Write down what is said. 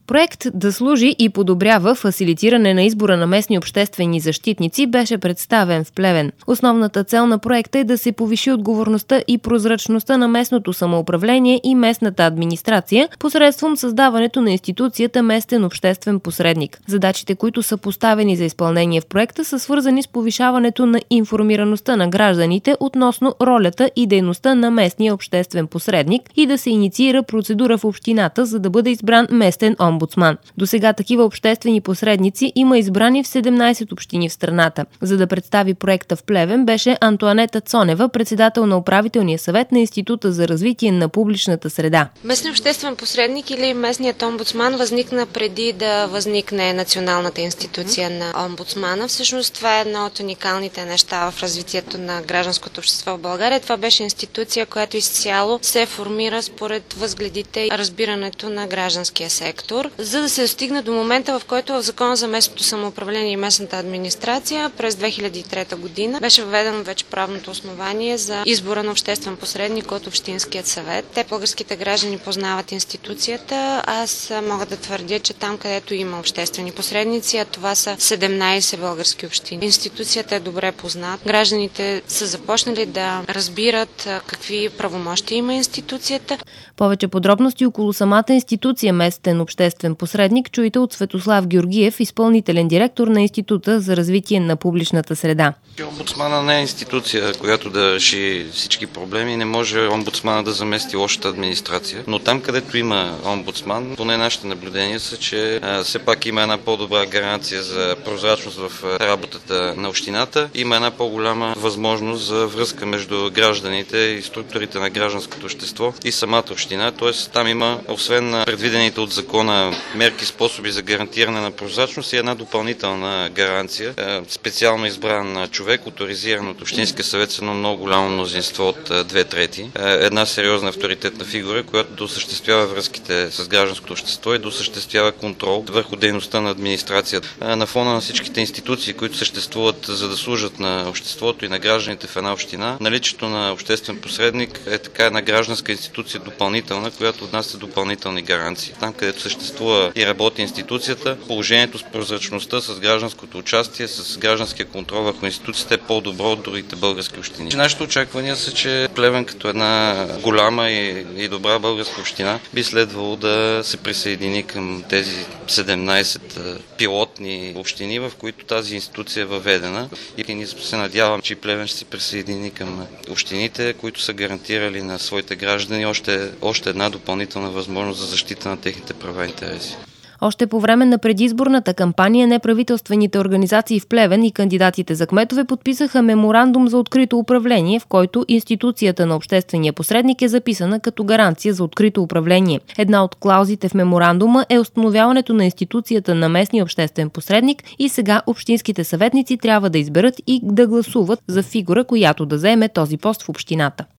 Проект да служи и подобрява фасилитиране на избора на местни обществени защитници беше представен в Плевен. Основната цел на проекта е да се повиши отговорността и прозрачността на местното самоуправление и местната администрация посредством създаването на институцията местен обществен посредник. Задачите, които са поставени за изпълнение в проекта, са свързани с повишаването на информираността на гражданите относно ролята и дейността на местния обществен посредник и да се инициира процедура в общината, за да бъде избран местен омбудсман. Досега такива обществени посредници има избрани в 17 общини в страната. За да представи проекта в Плевен беше Антоанета Цонева, председател на управителния съвет на Института за развитие на публичната среда. Местният обществен посредник или местният омбудсман възникна преди да възникне националната институция на омбудсмана. Всъщност това е едно от уникалните неща в развитието на гражданското общество в България. Това беше институция, която изцяло се формира според възгледите и разбирането на гражданския сектор, за да се достигне до момента, в който в Закона за местното самоуправление и местната администрация през 2003 година беше въведено вече правното основание за избора на обществен посредник от Общинският съвет. Те, българските граждани, познават институцията. Аз мога да твърдя, че там, където има обществени посредници, а това са 17 български общини, институцията е добре позната. Гражданите са започнали да разбират какви правомощия има институцията. Повече подробности около самата институция местен обществен посредник чуете от Светослав Георгиев, изпълнителен директор на Института за развитие на публичната среда. Омбудсмана не е институция, която да реши всички проблеми. Не може омбудсмана да замести лошата администрация. Но там, където има омбудсман, поне нашите наблюдения са, че все пак има една по-добра гаранция за прозрачност в работата на общината. Има една по-голяма възможност за връзка между гражданите и структурите на гражданското общество и самата община. Тоест там има, освен предвидените от закона мерки, способи за гарантиране на прозрачност и една допълнителна гаранция. Специално избран човек, оторизиран от Общинския съвет с едно много голямо мнозинство от 2/3. Една сериозна авторитетна фигура, която да осъществява връзките с гражданското общество и да осъществява контрол върху дейността на администрацията. На фона на всичките институции, които съществуват за да служат на обществото и на гражданите в една община, наличието на обществен посредник е така една гражданска институция допълнителна, която отнася допълнителни гаранции. Там, където съществува и работи институцията, положението с прозрачността, с гражданското участие, с гражданския контрол върху институцията е по-добро от другите български общини. Нашите очаквания са, че Плевен като една голяма и добра българска община би следвало да се присъедини към тези 17 пилотни общини, в които тази институция е въведена. И ние се надявам, че Плевен ще се присъедини към общините, които са гарантирали на своите граждани още една допълнителна възможност за защита на техните права и интереси. Още по време на предизборната кампания неправителствените организации в Плевен и кандидатите за кметове подписаха меморандум за открито управление, в който институцията на обществения посредник е записана като гаранция за открито управление. Една от клаузите в меморандума е установяването на институцията на местния обществен посредник и сега общинските съветници трябва да изберат и да гласуват за фигура, която да заеме този пост в общината.